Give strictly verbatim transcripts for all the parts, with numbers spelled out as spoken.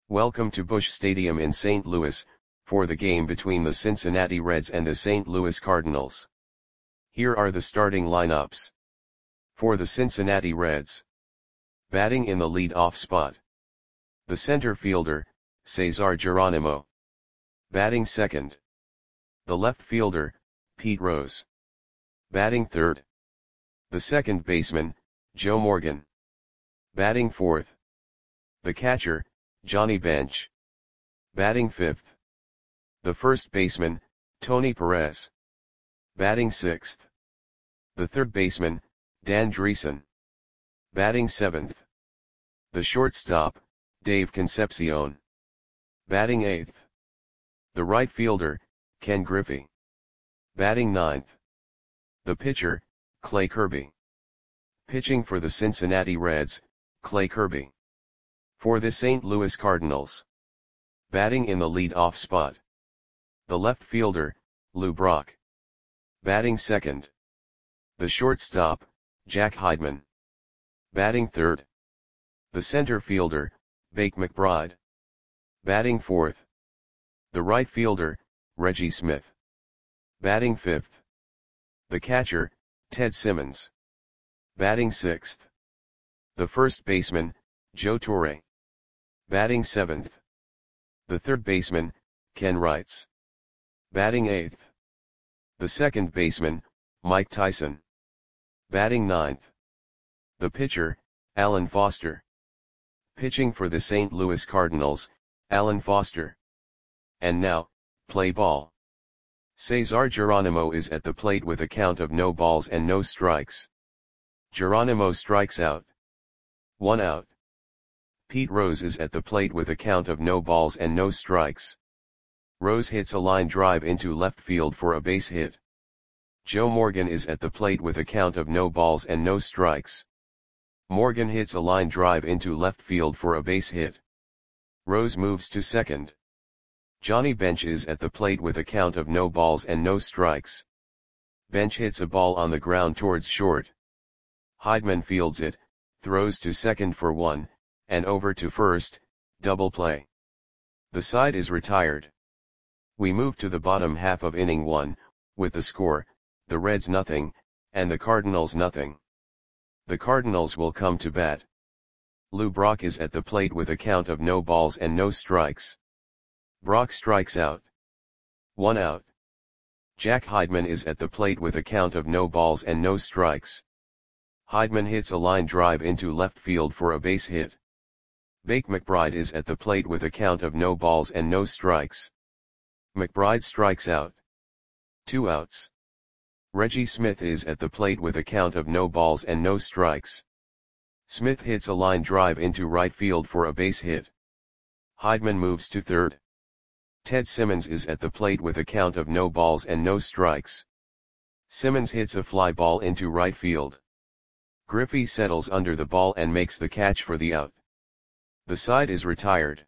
Welcome to Busch Stadium in Saint Louis, for the game between the Cincinnati Reds and the Saint Louis Cardinals. Here are the starting lineups. For the Cincinnati Reds. Batting in the lead-off spot. The center fielder, Cesar Geronimo. Batting second. The left fielder, Pete Rose. Batting third. The second baseman, Joe Morgan. Batting fourth. The catcher, Johnny Bench. Batting fifth. The first baseman, Tony Perez. Batting sixth. The third baseman, Dan Driessen. Batting seventh. The shortstop, Dave Concepcion. Batting eighth. The right fielder, Ken Griffey. Batting ninth. The pitcher, Clay Kirby. Pitching for the Cincinnati Reds, Clay Kirby. For the Saint Louis Cardinals. Batting in the lead-off spot. The left fielder, Lou Brock. Batting second. The shortstop, Jack Heidman. Batting third. The center fielder, Bake McBride. Batting fourth. The right fielder, Reggie Smith. Batting fifth. The catcher, Ted Simmons. Batting sixth. The first baseman, Joe Torre. Batting seventh. The third baseman, Ken Wrights. Batting eighth. The second baseman, Mike Tyson. Batting ninth. The pitcher, Alan Foster. Pitching for the Saint Louis Cardinals, Alan Foster. And now, play ball. Cesar Geronimo is at the plate with a count of no balls and no strikes. Geronimo strikes out. One out. Pete Rose is at the plate with a count of no balls and no strikes. Rose hits a line drive into left field for a base hit. Joe Morgan is at the plate with a count of no balls and no strikes. Morgan hits a line drive into left field for a base hit. Rose moves to second. Johnny Bench is at the plate with a count of no balls and no strikes. Bench hits a ball on the ground towards short. Heidman fields it, throws to second for one, and over to first, double play. The side is retired. We move to the bottom half of inning one, with the score, the Reds nothing, and the Cardinals nothing. The Cardinals will come to bat. Lou Brock is at the plate with a count of no balls and no strikes. Brock strikes out. One out. Jack Heidman is at the plate with a count of no balls and no strikes. Heidman hits a line drive into left field for a base hit. Bake McBride is at the plate with a count of no balls and no strikes. McBride strikes out. Two outs. Reggie Smith is at the plate with a count of no balls and no strikes. Smith hits a line drive into right field for a base hit. Heidman moves to third. Ted Simmons is at the plate with a count of no balls and no strikes. Simmons hits a fly ball into right field. Griffey settles under the ball and makes the catch for the out. The side is retired.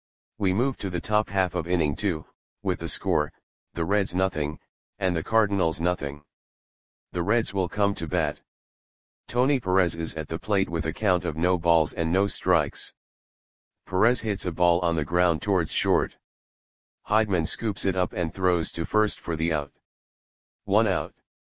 We move to the top half of inning two, with the score, the Reds nothing, and the Cardinals nothing. The Reds will come to bat. Tony Perez is at the plate with a count of no balls and no strikes. Perez hits a ball on the ground towards short. Heidman scoops it up and throws to first for the out. One out.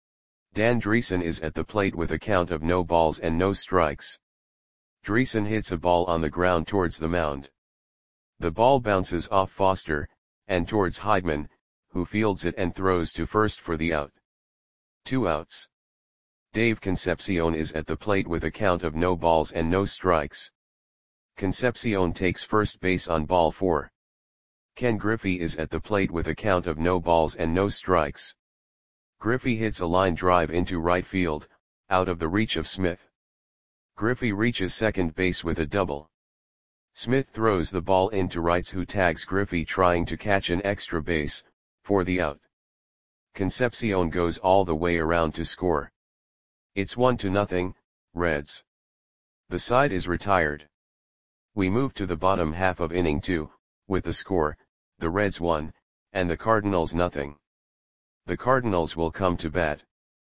Dan Driessen is at the plate with a count of no balls and no strikes. Driessen hits a ball on the ground towards the mound. The ball bounces off Foster, and towards Heidman, who fields it and throws to first for the out. Two outs. Dave Concepcion is at the plate with a count of no balls and no strikes. Concepcion takes first base on ball four. Ken Griffey is at the plate with a count of no balls and no strikes. Griffey hits a line drive into right field, out of the reach of Smith. Griffey reaches second base with a double. Smith throws the ball into Wrights, who tags Griffey trying to catch an extra base, for the out. Concepcion goes all the way around to score. It's one to nothing, Reds. The side is retired. We move to the bottom half of inning two, with the score, the Reds one, and the Cardinals nothing. The Cardinals will come to bat.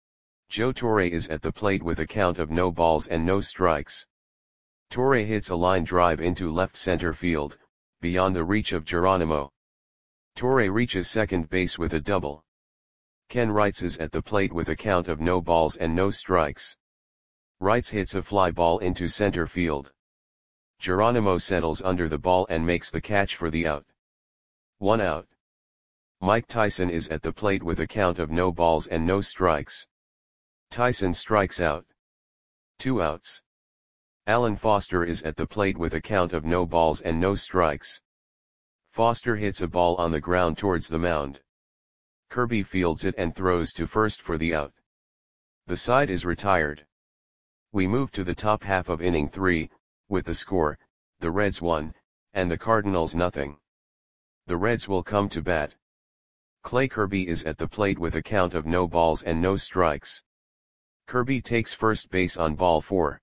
Joe Torre is at the plate with a count of no balls and no strikes. Torre hits a line drive into left center field, beyond the reach of Geronimo. Torre reaches second base with a double. Ken Wrights is at the plate with a count of no balls and no strikes. Wrights hits a fly ball into center field. Geronimo settles under the ball and makes the catch for the out. One out. Mike Tyson is at the plate with a count of no balls and no strikes. Tyson strikes out. Two outs. Alan Foster is at the plate with a count of no balls and no strikes. Foster hits a ball on the ground towards the mound. Kirby fields it and throws to first for the out. The side is retired. We move to the top half of inning three, with the score, the Reds one, and the Cardinals nothing. The Reds will come to bat. Clay Kirby is at the plate with a count of no balls and no strikes. Kirby takes first base on ball four.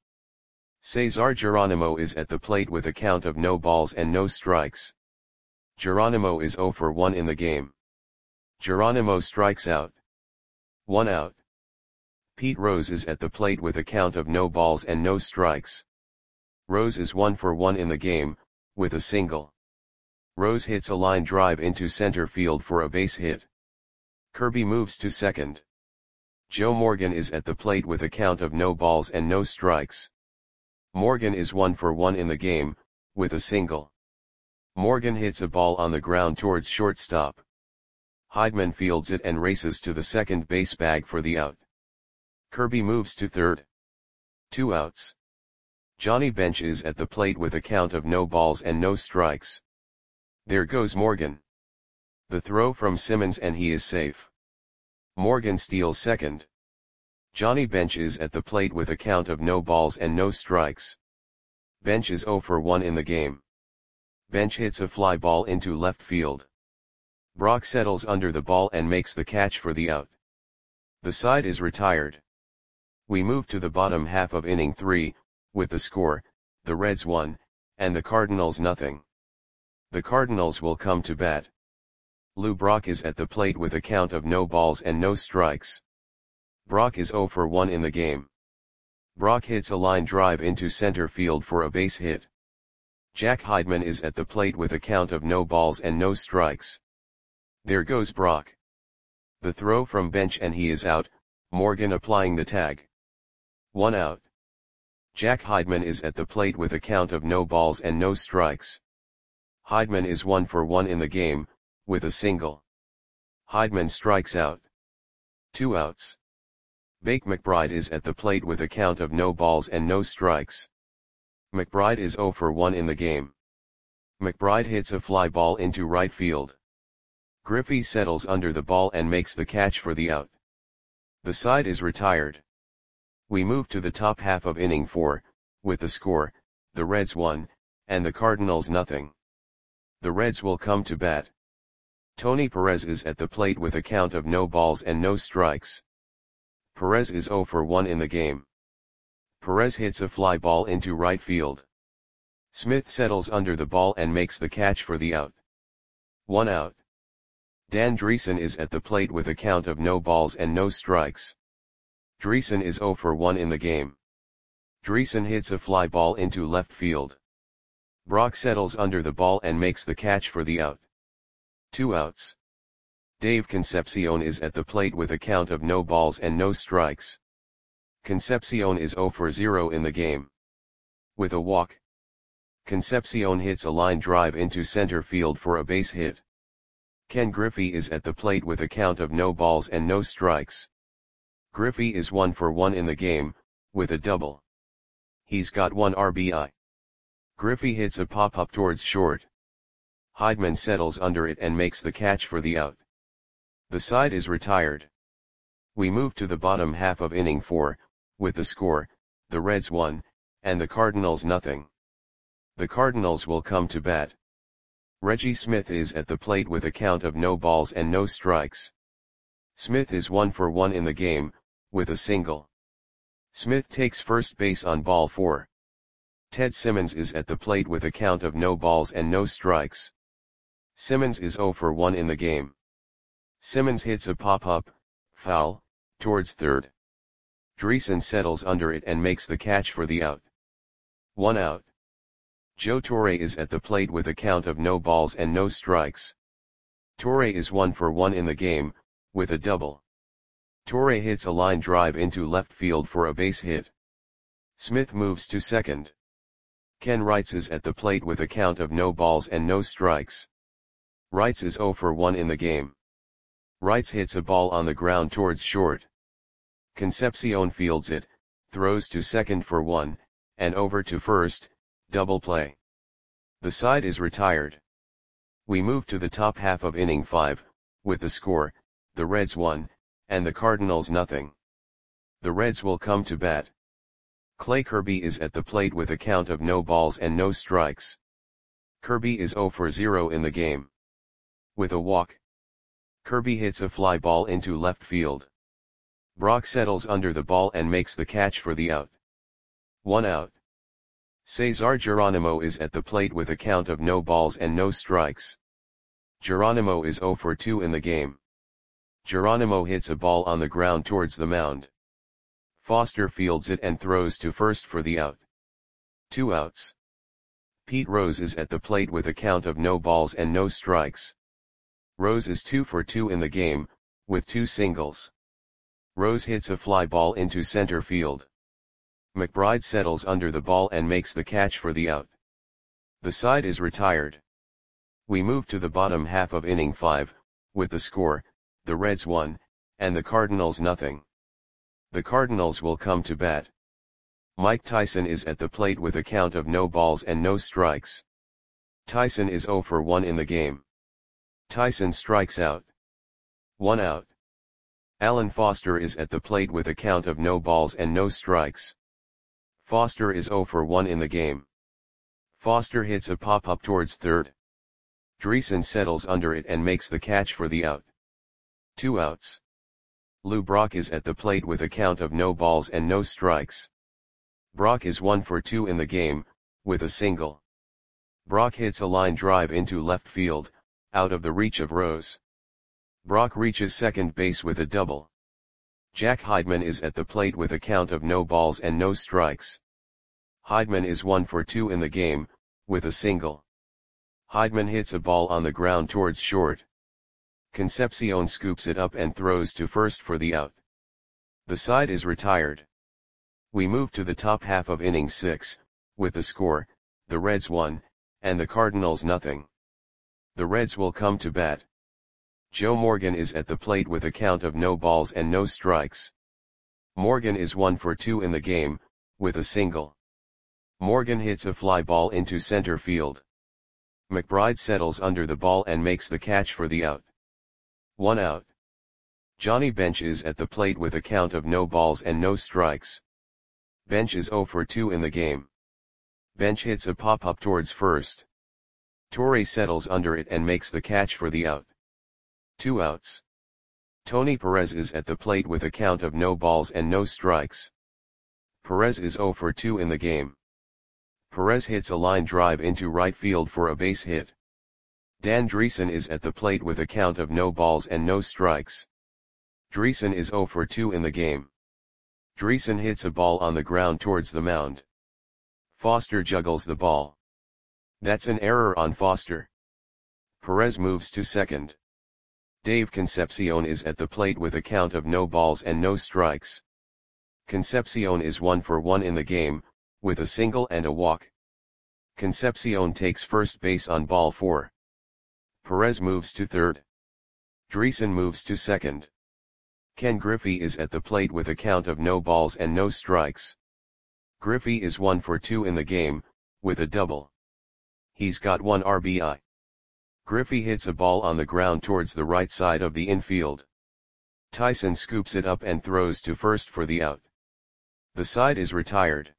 Cesar Geronimo is at the plate with a count of no balls and no strikes. Geronimo is zero for one in the game. Geronimo strikes out. One out. Pete Rose is at the plate with a count of no balls and no strikes. Rose is one for one in the game, with a single. Rose hits a line drive into center field for a base hit. Kirby moves to second. Joe Morgan is at the plate with a count of no balls and no strikes. Morgan is one for one in the game, with a single. Morgan hits a ball on the ground towards shortstop. Heidman fields it and races to the second base bag for the out. Kirby moves to third. Two outs. Johnny Bench is at the plate with a count of no balls and no strikes. There goes Morgan. The throw from Simmons and he is safe. Morgan steals second. Johnny Bench is at the plate with a count of no balls and no strikes. Bench is zero for one in the game. Bench hits a fly ball into left field. Brock settles under the ball and makes the catch for the out. The side is retired. We move to the bottom half of inning three, with the score, the Reds one, and the Cardinals nothing. The Cardinals will come to bat. Lou Brock is at the plate with a count of no balls and no strikes. Brock is zero for one in the game. Brock hits a line drive into center field for a base hit. Jack Heidman is at the plate with a count of no balls and no strikes. There goes Brock. The throw from Bench and he is out, Morgan applying the tag. One out. Jack Heidman is at the plate with a count of no balls and no strikes. Heidman is one for one in the game, with a single. Heidman strikes out. Two outs. Bake McBride is at the plate with a count of no balls and no strikes. McBride is zero for one in the game. McBride hits a fly ball into right field. Griffey settles under the ball and makes the catch for the out. The side is retired. We move to the top half of inning four, with the score, the Reds one, and the Cardinals nothing. The Reds will come to bat. Tony Perez is at the plate with a count of no balls and no strikes. Perez is zero for one in the game. Perez hits a fly ball into right field. Smith settles under the ball and makes the catch for the out. One out. Dan Dreesen is at the plate with a count of no balls and no strikes. Dreesen is zero for one in the game. Dreesen hits a fly ball into left field. Brock settles under the ball and makes the catch for the out. Two outs. Dave Concepcion is at the plate with a count of no balls and no strikes. Concepcion is zero for zero in the game. With a walk. Concepcion hits a line drive into center field for a base hit. Ken Griffey is at the plate with a count of no balls and no strikes. Griffey is one for one in the game, with a double. He's got one R B I. Griffey hits a pop-up towards short. Heidman settles under it and makes the catch for the out. The side is retired. We move to the bottom half of inning four, with the score, the Reds one, and the Cardinals nothing. The Cardinals will come to bat. Reggie Smith is at the plate with a count of no balls and no strikes. Smith is one for one in the game, with a single. Smith takes first base on ball four. Ted Simmons is at the plate with a count of no balls and no strikes. Simmons is zero for one in the game. Simmons hits a pop-up, foul, towards third. Dreesen settles under it and makes the catch for the out. One out. Joe Torre is at the plate with a count of no balls and no strikes. Torre is one for one in the game, with a double. Torre hits a line drive into left field for a base hit. Smith moves to second. Ken Wrights is at the plate with a count of no balls and no strikes. Wrights is zero for one in the game. Wrights hits a ball on the ground towards short. Concepcion fields it, throws to second for one, and over to first, double play. The side is retired. We move to the top half of inning five, with the score, the Reds one, and the Cardinals nothing. The Reds will come to bat. Clay Kirby is at the plate with a count of no balls and no strikes. Kirby is zero for zero in the game. With a walk, Kirby hits a fly ball into left field. Brock settles under the ball and makes the catch for the out. One out. Cesar Geronimo is at the plate with a count of no balls and no strikes. Geronimo is zero for two in the game. Geronimo hits a ball on the ground towards the mound. Foster fields it and throws to first for the out. Two outs. Pete Rose is at the plate with a count of no balls and no strikes. Rose is two for two in the game, with two singles. Rose hits a fly ball into center field. McBride settles under the ball and makes the catch for the out. The side is retired. We move to the bottom half of inning five, with the score, the Reds one, and the Cardinals nothing. The Cardinals will come to bat. Mike Tyson is at the plate with a count of no balls and no strikes. Tyson is zero for one in the game. Tyson strikes out. One out. Alan Foster is at the plate with a count of no balls and no strikes. Foster is zero for one in the game. Foster hits a pop-up towards third. Dreesen settles under it and makes the catch for the out. Two outs. Lou Brock is at the plate with a count of no balls and no strikes. Brock is one for two in the game, with a single. Brock hits a line drive into left field, out of the reach of Rose. Brock reaches second base with a double. Jack Heidman is at the plate with a count of no balls and no strikes. Heidman is one for two in the game, with a single. Heidman hits a ball on the ground towards short. Concepcion scoops it up and throws to first for the out. The side is retired. We move to the top half of inning six, with the score, the Reds one, and the Cardinals nothing. The Reds will come to bat. Joe Morgan is at the plate with a count of no balls and no strikes. Morgan is one for two in the game, with a single. Morgan hits a fly ball into center field. McBride settles under the ball and makes the catch for the out. One out. Johnny Bench is at the plate with a count of no balls and no strikes. Bench is zero for two in the game. Bench hits a pop-up towards first. Torre settles under it and makes the catch for the out. Two outs. Tony Perez is at the plate with a count of no balls and no strikes. Perez is zero for two in the game. Perez hits a line drive into right field for a base hit. Dan Dreesen is at the plate with a count of no balls and no strikes. Dreesen is zero for two in the game. Dreesen hits a ball on the ground towards the mound. Foster juggles the ball. That's an error on Foster. Perez moves to second. Dave Concepcion is at the plate with a count of no balls and no strikes. Concepcion is one for one in the game, with a single and a walk. Concepcion takes first base on ball four. Perez moves to third. Dreesen moves to second. Ken Griffey is at the plate with a count of no balls and no strikes. Griffey is one for two in the game, with a double. He's got one R B I. Griffey hits a ball on the ground towards the right side of the infield. Tyson scoops it up and throws to first for the out. The side is retired.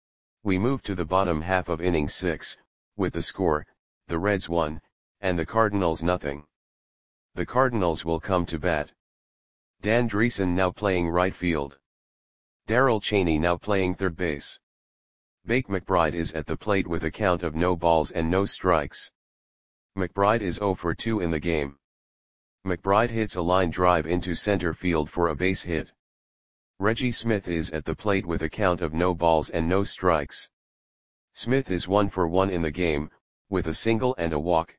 We move to the bottom half of inning six, with the score, the Reds one, and the Cardinals nothing. The Cardinals will come to bat. Dan Dreesen now playing right field. Darrell Chaney now playing third base. Bake McBride is at the plate with a count of no balls and no strikes. McBride is zero for two in the game. McBride hits a line drive into center field for a base hit. Reggie Smith is at the plate with a count of no balls and no strikes. Smith is one for one in the game, with a single and a walk.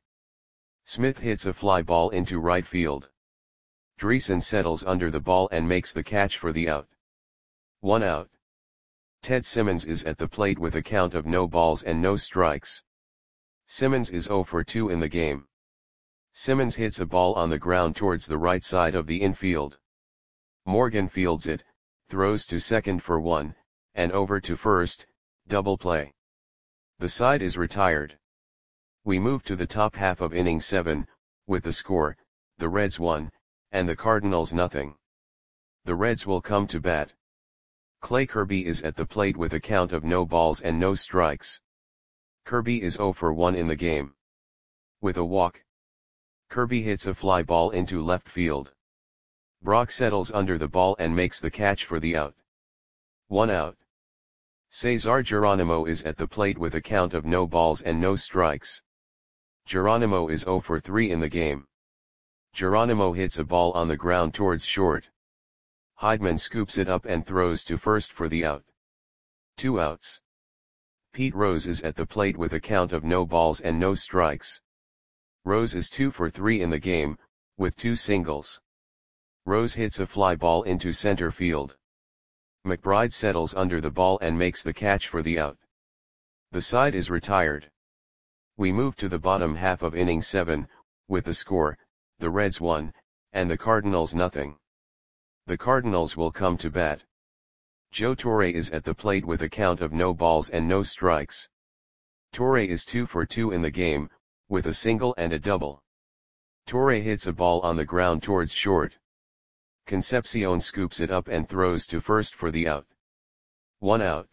Smith hits a fly ball into right field. Dreesen settles under the ball and makes the catch for the out. One out. Ted Simmons is at the plate with a count of no balls and no strikes. Simmons is zero for two in the game. Simmons hits a ball on the ground towards the right side of the infield. Morgan fields it, throws to second for one, and over to first, double play. The side is retired. We move to the top half of inning seven, with the score, the Reds one, and the Cardinals nothing. The Reds will come to bat. Clay Kirby is at the plate with a count of no balls and no strikes. Kirby is zero for one in the game. With a walk, Kirby hits a fly ball into left field. Brock settles under the ball and makes the catch for the out. One out. Cesar Geronimo is at the plate with a count of no balls and no strikes. Geronimo is zero for three in the game. Geronimo hits a ball on the ground towards short. Heidman scoops it up and throws to first for the out. Two outs. Pete Rose is at the plate with a count of no balls and no strikes. Rose is two for three in the game, with two singles. Rose hits a fly ball into center field. McBride settles under the ball and makes the catch for the out. The side is retired. We move to the bottom half of inning seven, with the score, the Reds one, and the Cardinals nothing. The Cardinals will come to bat. Joe Torre is at the plate with a count of no balls and no strikes. Torre is two for two in the game, with a single and a double. Torre hits a ball on the ground towards short. Concepcion scoops it up and throws to first for the out. One out.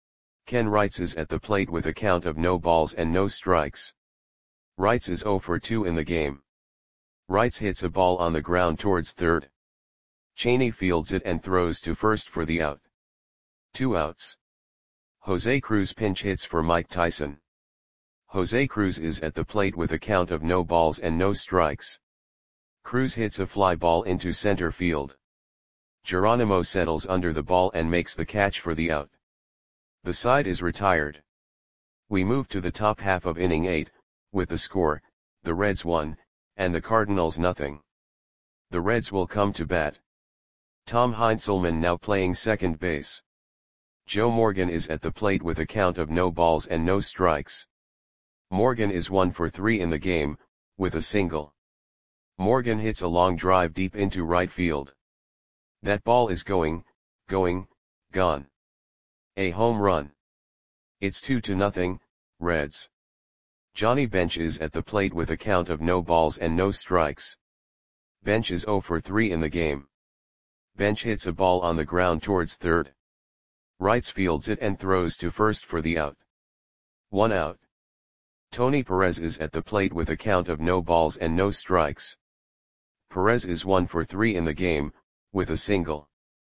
Ken Wrights is at the plate with a count of no balls and no strikes. Wrights is zero for two in the game. Wrights hits a ball on the ground towards third. Cheney fields it and throws to first for the out. Two outs. Jose Cruz pinch hits for Mike Tyson. Jose Cruz is at the plate with a count of no balls and no strikes. Cruz hits a fly ball into center field. Geronimo settles under the ball and makes the catch for the out. The side is retired. We move to the top half of inning eight, with the score, the Reds one, and the Cardinals nothing. The Reds will come to bat. Tom Heinzelman now playing second base. Joe Morgan is at the plate with a count of no balls and no strikes. Morgan is one for three in the game, with a single. Morgan hits a long drive deep into right field. That ball is going, going, gone. A home run. It's two to nothing, Reds. Johnny Bench is at the plate with a count of no balls and no strikes. Bench is zero for three in the game. Bench hits a ball on the ground towards third. Wrights fields it and throws to first for the out. One out. Tony Perez is at the plate with a count of no balls and no strikes. Perez is one for three in the game, with a single.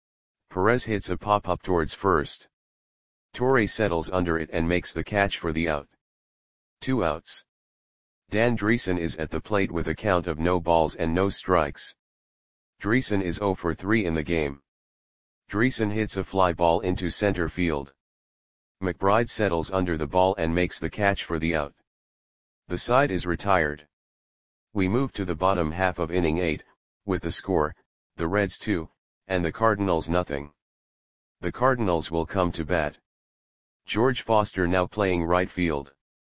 Perez hits a pop-up towards first. Torre settles under it and makes the catch for the out. Two outs. Dan Dreesen is at the plate with a count of no balls and no strikes. Dreesen is zero for three in the game. Dreesen hits a fly ball into center field. McBride settles under the ball and makes the catch for the out. The side is retired. We move to the bottom half of inning eight, with the score, the Reds two, and the Cardinals nothing. The Cardinals will come to bat. George Foster now playing right field.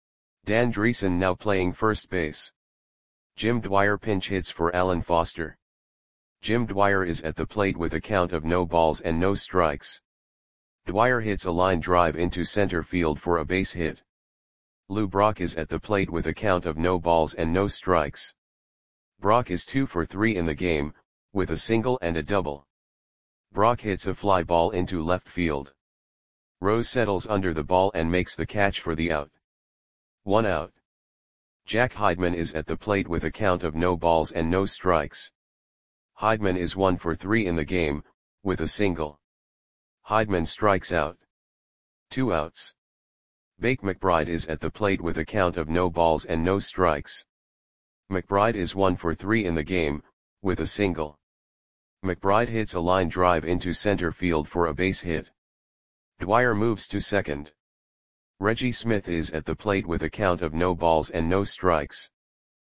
Dan Dreesen now playing first base. Jim Dwyer pinch hits for Alan Foster. Jim Dwyer is at the plate with a count of no balls and no strikes. Dwyer hits a line drive into center field for a base hit. Lou Brock is at the plate with a count of no balls and no strikes. Brock is two for three in the game, with a single and a double. Brock hits a fly ball into left field. Rose settles under the ball and makes the catch for the out. One out. Jack Heidman is at the plate with a count of no balls and no strikes. Heidman is one for three in the game, with a single. Heidman strikes out. Two outs. Bake McBride is at the plate with a count of no balls and no strikes. McBride is one for three in the game, with a single. McBride hits a line drive into center field for a base hit. Dwyer moves to second. Reggie Smith is at the plate with a count of no balls and no strikes.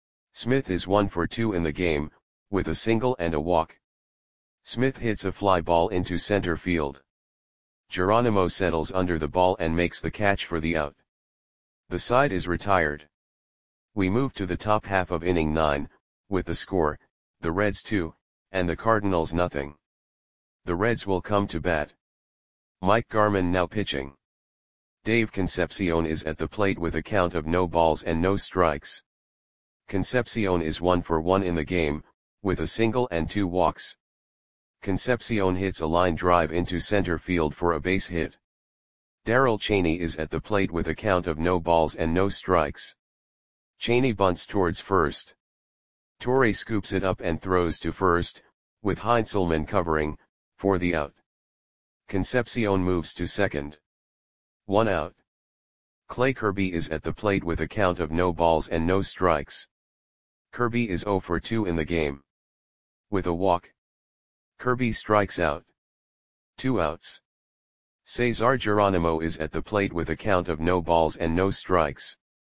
Smith is one for two in the game, with a single and a walk. Smith hits a fly ball into center field. Geronimo settles under the ball and makes the catch for the out. The side is retired. We move to the top half of inning nine, with the score, the Reds two, and the Cardinals nothing. The Reds will come to bat. Mike Garman now pitching. Dave Concepcion is at the plate with a count of no balls and no strikes. Concepcion is one for one in the game, with a single and two walks. Concepcion hits a line drive into center field for a base hit. Darrell Chaney is at the plate with a count of no balls and no strikes. Chaney bunts towards first. Torre scoops it up and throws to first, with Heinzelman covering, for the out. Concepcion moves to second. One out. Clay Kirby is at the plate with a count of no balls and no strikes. Kirby is zero for two in the game. With a walk, Kirby strikes out. Two outs. Cesar Geronimo is at the plate with a count of no balls and no strikes.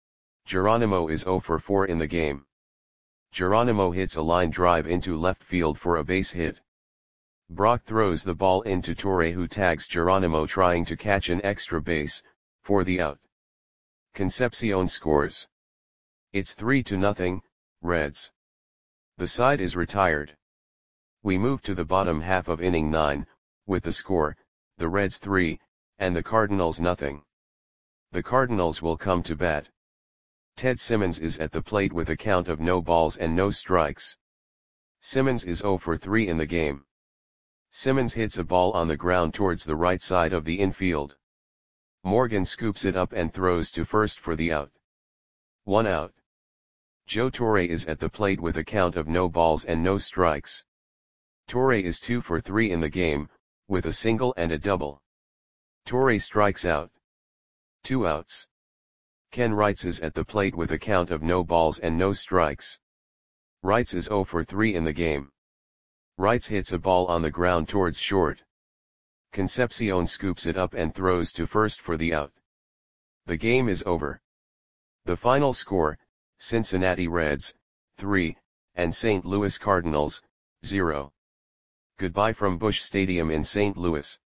Geronimo is zero for four in the game. Geronimo hits a line drive into left field for a base hit. Brock throws the ball into Torre, who tags Geronimo trying to catch an extra base, for the out. Concepcion scores. It's three to nothing, Reds. The side is retired. We move to the bottom half of inning nine, with the score, the Reds three, and the Cardinals nothing. The Cardinals will come to bat. Ted Simmons is at the plate with a count of no balls and no strikes. Simmons is zero for three in the game. Simmons hits a ball on the ground towards the right side of the infield. Morgan scoops it up and throws to first for the out. One out. Joe Torre is at the plate with a count of no balls and no strikes. Torre is two for three in the game, with a single and a double. Torre strikes out. Two outs. Ken Wrights is at the plate with a count of no balls and no strikes. Wrights is zero for three in the game. Wrights hits a ball on the ground towards short. Concepcion scoops it up and throws to first for the out. The game is over. The final score, Cincinnati Reds, three, and Saint Louis Cardinals, zero. Goodbye from Busch Stadium in Saint Louis.